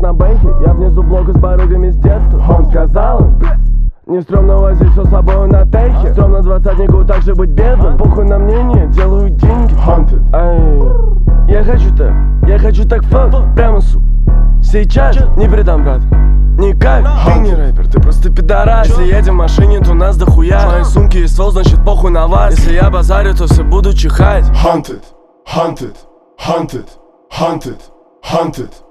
на бэхе, я внизу блока с барыгами с детства. Он сказал им: не стрёмно возить все с собой на техе. Стрёмно двадцатнику также быть бедным. Похуй на мнение, делаю деньги. Ай, я хочу так факт, прямо суп. Сейчас не предам, брат. Никак, ты не рэпер, ты просто пидорас. Если едем в машине, то нас дохуя. В моей сумке есть ствол, значит похуй на вас. Если я базарю, то все буду чихать. Hunted, hunted, hunted, hunted, hunted.